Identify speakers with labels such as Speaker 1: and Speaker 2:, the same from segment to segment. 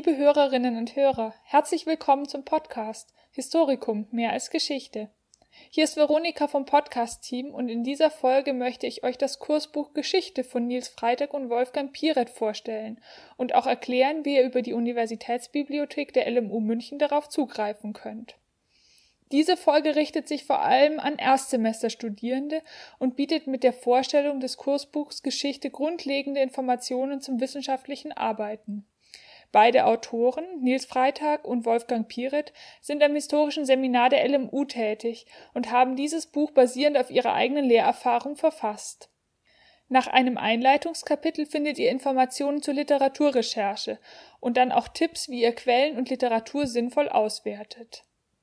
Speaker 1: Liebe Hörerinnen und Hörer, herzlich willkommen zum Podcast Historikum, mehr als Geschichte. Hier ist Veronika vom Podcast-Team und in dieser Folge möchte ich euch das Kursbuch Geschichte von Nils Freytag und Wolfgang Pieret vorstellen und auch erklären, wie ihr über die Universitätsbibliothek der LMU München darauf zugreifen könnt. Diese Folge richtet sich vor allem an Erstsemesterstudierende und bietet mit der Vorstellung des Kursbuchs Geschichte grundlegende Informationen zum wissenschaftlichen Arbeiten. Beide Autoren, Nils Freytag und Wolfgang Pieret, sind am historischen Seminar der LMU tätig und haben dieses Buch basierend auf ihrer eigenen Lehrerfahrung verfasst. Nach einem Einleitungskapitel findet ihr Informationen zur Literaturrecherche und dann auch Tipps, wie ihr Quellen und Literatur sinnvoll auswertet.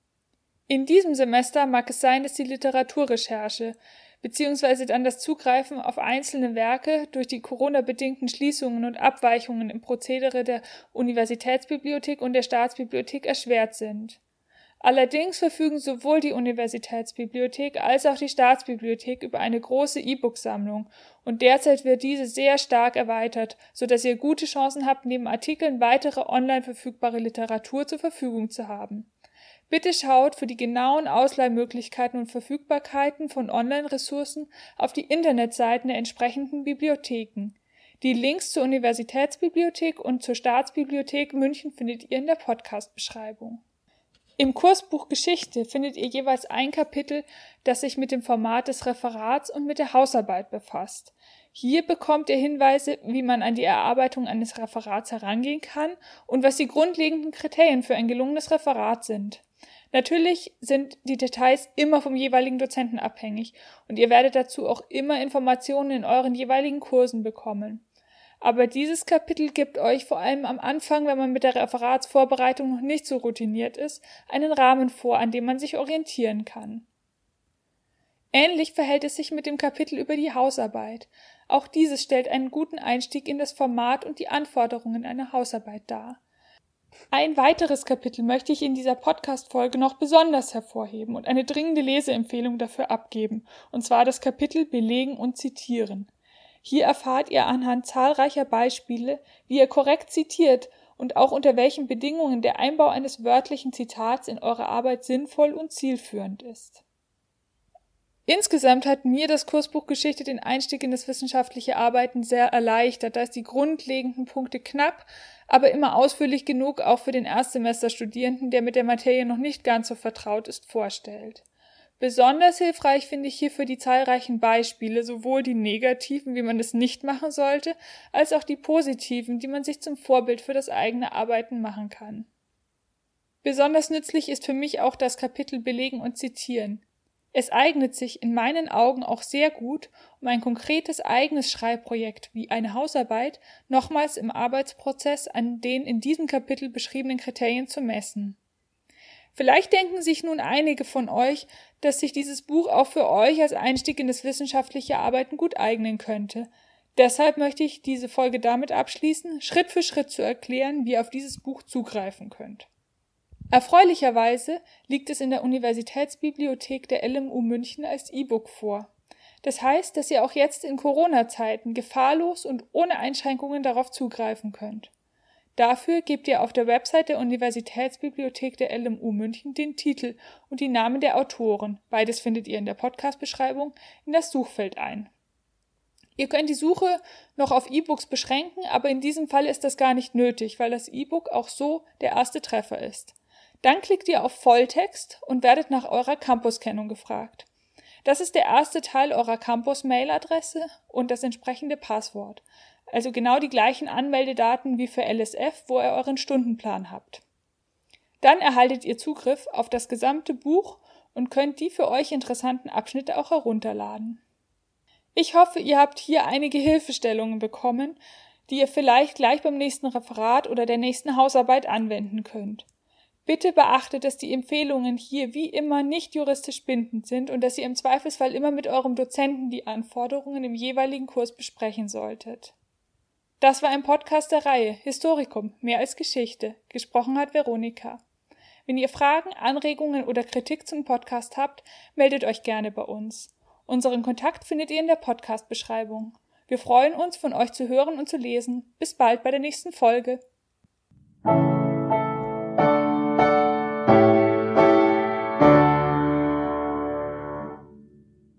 Speaker 1: In diesem Semester mag es sein, dass die Literaturrecherche bzw. dann das Zugreifen auf einzelne Werke durch die Corona-bedingten Schließungen und Abweichungen im Prozedere der Universitätsbibliothek und der Staatsbibliothek erschwert sind. Allerdings verfügen sowohl die Universitätsbibliothek als auch die Staatsbibliothek über eine große E-Book-Sammlung und derzeit wird diese sehr stark erweitert, sodass ihr gute Chancen habt, neben Artikeln weitere online verfügbare Literatur zur Verfügung zu haben. Bitte schaut für die genauen Ausleihmöglichkeiten und Verfügbarkeiten von Online-Ressourcen auf die Internetseiten der entsprechenden Bibliotheken. Die Links zur Universitätsbibliothek und zur Staatsbibliothek München findet ihr in der Podcast-Beschreibung. Im Kursbuch Geschichte findet ihr jeweils ein Kapitel, das sich mit dem Format des Referats und mit der Hausarbeit befasst. Hier bekommt ihr Hinweise, wie man an die Erarbeitung eines Referats herangehen kann und was die grundlegenden Kriterien für ein gelungenes Referat sind. Natürlich sind die Details immer vom jeweiligen Dozenten abhängig und ihr werdet dazu auch immer Informationen in euren jeweiligen Kursen bekommen. Aber dieses Kapitel gibt euch vor allem am Anfang, wenn man mit der Referatsvorbereitung noch nicht so routiniert ist, einen Rahmen vor, an dem man sich orientieren kann. Ähnlich verhält es sich mit dem Kapitel über die Hausarbeit. Auch dieses stellt einen guten Einstieg in das Format und die Anforderungen einer Hausarbeit dar. Ein weiteres Kapitel möchte ich in dieser Podcast-Folge noch besonders hervorheben und eine dringende Leseempfehlung dafür abgeben, und zwar das Kapitel Belegen und Zitieren. Hier erfahrt ihr anhand zahlreicher Beispiele, wie ihr korrekt zitiert und auch unter welchen Bedingungen der Einbau eines wörtlichen Zitats in eure Arbeit sinnvoll und zielführend ist. Insgesamt hat mir das Kursbuch Geschichte den Einstieg in das wissenschaftliche Arbeiten sehr erleichtert, da es die grundlegenden Punkte knapp, aber immer ausführlich genug auch für den Erstsemesterstudierenden, der mit der Materie noch nicht ganz so vertraut ist, vorstellt. Besonders hilfreich finde ich hierfür die zahlreichen Beispiele, sowohl die negativen, wie man es nicht machen sollte, als auch die positiven, die man sich zum Vorbild für das eigene Arbeiten machen kann. Besonders nützlich ist für mich auch das Kapitel Belegen und Zitieren. Es eignet sich in meinen Augen auch sehr gut, um ein konkretes eigenes Schreibprojekt wie eine Hausarbeit nochmals im Arbeitsprozess an den in diesem Kapitel beschriebenen Kriterien zu messen. Vielleicht denken sich nun einige von euch, dass sich dieses Buch auch für euch als Einstieg in das wissenschaftliche Arbeiten gut eignen könnte. Deshalb möchte ich diese Folge damit abschließen, Schritt für Schritt zu erklären, wie ihr auf dieses Buch zugreifen könnt. Erfreulicherweise liegt es in der Universitätsbibliothek der LMU München als E-Book vor. Das heißt, dass ihr auch jetzt in Corona-Zeiten gefahrlos und ohne Einschränkungen darauf zugreifen könnt. Dafür gebt ihr auf der Website der Universitätsbibliothek der LMU München den Titel und die Namen der Autoren, beides findet ihr in der Podcast-Beschreibung, in das Suchfeld ein. Ihr könnt die Suche noch auf E-Books beschränken, aber in diesem Fall ist das gar nicht nötig, weil das E-Book auch so der erste Treffer ist. Dann klickt ihr auf Volltext und werdet nach eurer Campus-Kennung gefragt. Das ist der erste Teil eurer Campus-Mail-Adresse und das entsprechende Passwort. Also genau die gleichen Anmeldedaten wie für LSF, wo ihr euren Stundenplan habt. Dann erhaltet ihr Zugriff auf das gesamte Buch und könnt die für euch interessanten Abschnitte auch herunterladen. Ich hoffe, ihr habt hier einige Hilfestellungen bekommen, die ihr vielleicht gleich beim nächsten Referat oder der nächsten Hausarbeit anwenden könnt. Bitte beachtet, dass die Empfehlungen hier wie immer nicht juristisch bindend sind und dass ihr im Zweifelsfall immer mit eurem Dozenten die Anforderungen im jeweiligen Kurs besprechen solltet. Das war ein Podcast der Reihe Historikum, mehr als Geschichte. Gesprochen hat Veronika. Wenn ihr Fragen, Anregungen oder Kritik zum Podcast habt, meldet euch gerne bei uns. Unseren Kontakt findet ihr in der Podcast-Beschreibung. Wir freuen uns, von euch zu hören und zu lesen. Bis bald bei der nächsten Folge.
Speaker 2: Musik